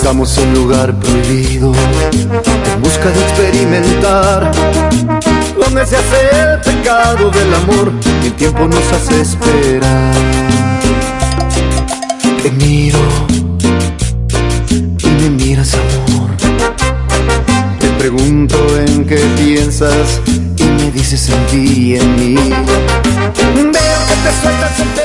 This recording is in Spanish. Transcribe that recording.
Buscamos un lugar prohibido en busca de experimentar, donde se hace el pecado del amor y el tiempo nos hace esperar. Te miro y me miras, amor. Te pregunto en qué piensas y me dices en ti y en mí. Veo que te sueltas en